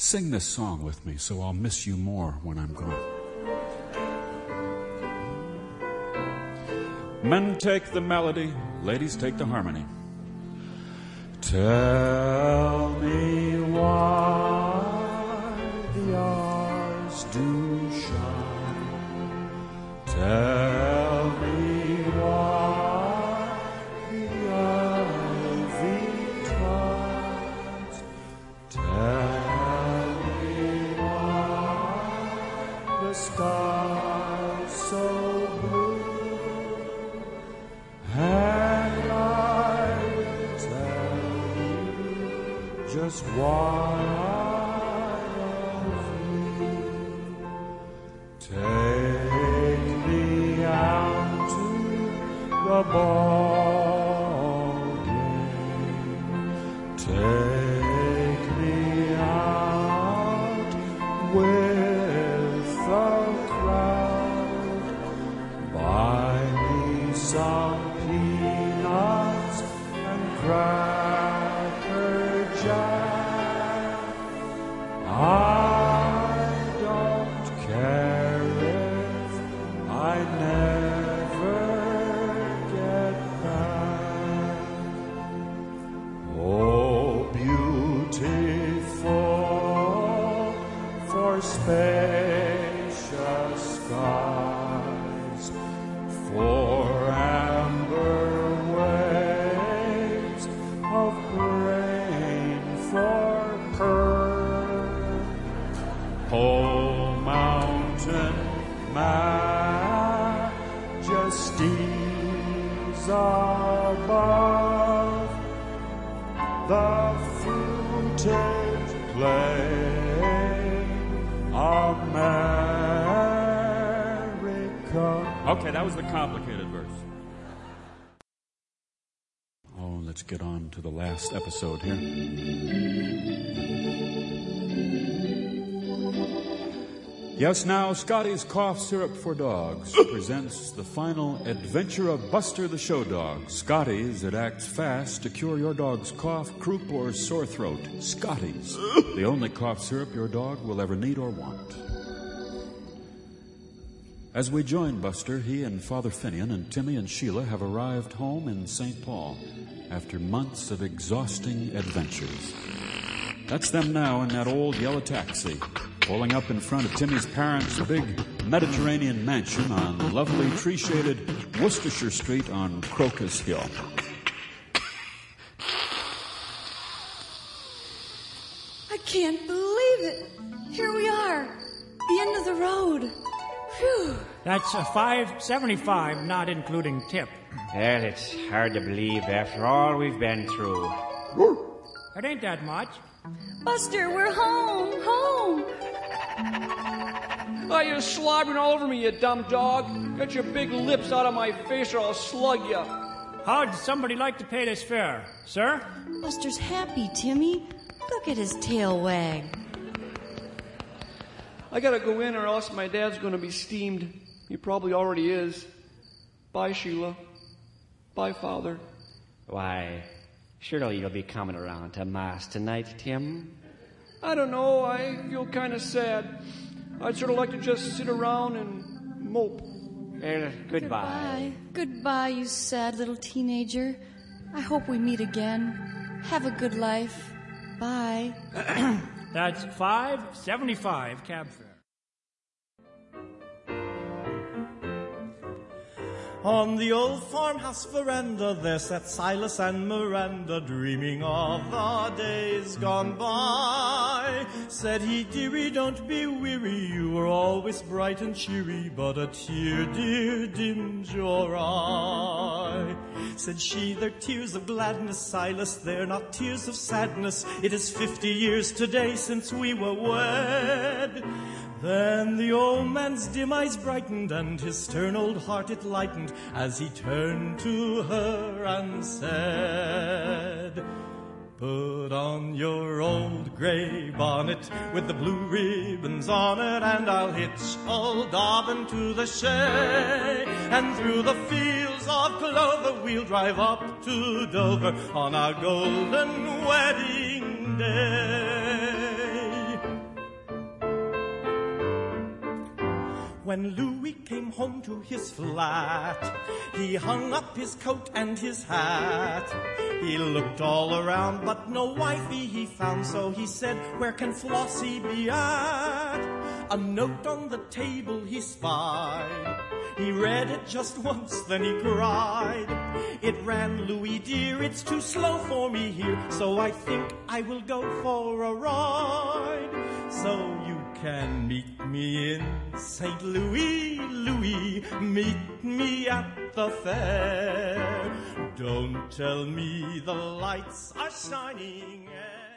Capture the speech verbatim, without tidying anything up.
Sing this song with me so I'll miss you more when I'm gone. Men take the melody, ladies take the harmony. Tell me why the hours do shine. Tell me why the ivy twines. Tell me why the sky's so blue. And I will tell you just why I love you. Take me out to the ball game. Take me out with the crowd. Buy me some peanuts and cracker jack. I don't care if I never get back. Oh, beautiful for spacious skies, for amber waves of grain for pearl. Oh, mountain majesties above, the fruited plain, America. Okay, that was the complicated verse. Oh, let's get on to the last episode here. Yes, now, Scotty's Cough Syrup for Dogs presents the final adventure of Buster the Show Dog. Scotty's that acts fast to cure your dog's cough, croup, or sore throat. Scotty's, the only cough syrup your dog will ever need or want. As we join Buster, he and Father Finian and Timmy and Sheila have arrived home in Saint Paul after months of exhausting adventures. That's them now in that old yellow taxi, pulling up in front of Timmy's parents' big Mediterranean mansion on lovely tree-shaded Worcestershire Street on Crocus Hill. I can't believe it. Here we are, the end of the road. Phew. That's a five seventy-five, not including tip. Well, it's hard to believe after all we've been through. It ain't that much. Buster, we're home, home. Oh, you're slobbering all over me, you dumb dog. Get your big lips out of my face or I'll slug you. How'd somebody like to pay this fare, sir? Buster's happy, Timmy. Look at his tail wag. I gotta go in or else my dad's gonna be steamed. He probably already is. Bye, Sheila. Bye, Father. Why, surely you'll be coming around to Mass tonight, Tim? I don't know. I feel kind of sad. I'd sort of like to just sit around and mope. Well, goodbye. Goodbye. Goodbye, you sad little teenager. I hope we meet again. Have a good life. Bye. That's five seventy-five cab fare. On the old farmhouse veranda there sat Silas and Miranda, dreaming of the days gone by. Said he, dearie, don't be weary, you were always bright and cheery, but a tear, dear, dimmed your eye. Said she, they're tears of gladness, Silas, they're not tears of sadness. It is fifty years today since we were wed. Then the old man's dim eyes brightened, and his stern old heart it lightened, as he turned to her and said, put on your old gray bonnet with the blue ribbons on it, and I'll hitch old Dobbin to the shay, and through the fields of clover we'll drive up to Dover on our golden wedding day. when Louis came home to his flat, he hung up his coat and his hat. He looked all around, but no wifey he found, so he said, where can Flossie be at? A note on the table he spied. He read it just once, then he cried. It ran, Louis dear, it's too slow for me here, so I think I will go for a ride. So you can meet me in Saint Louis, Louis, meet me at the fair. Don't tell me the lights are shining.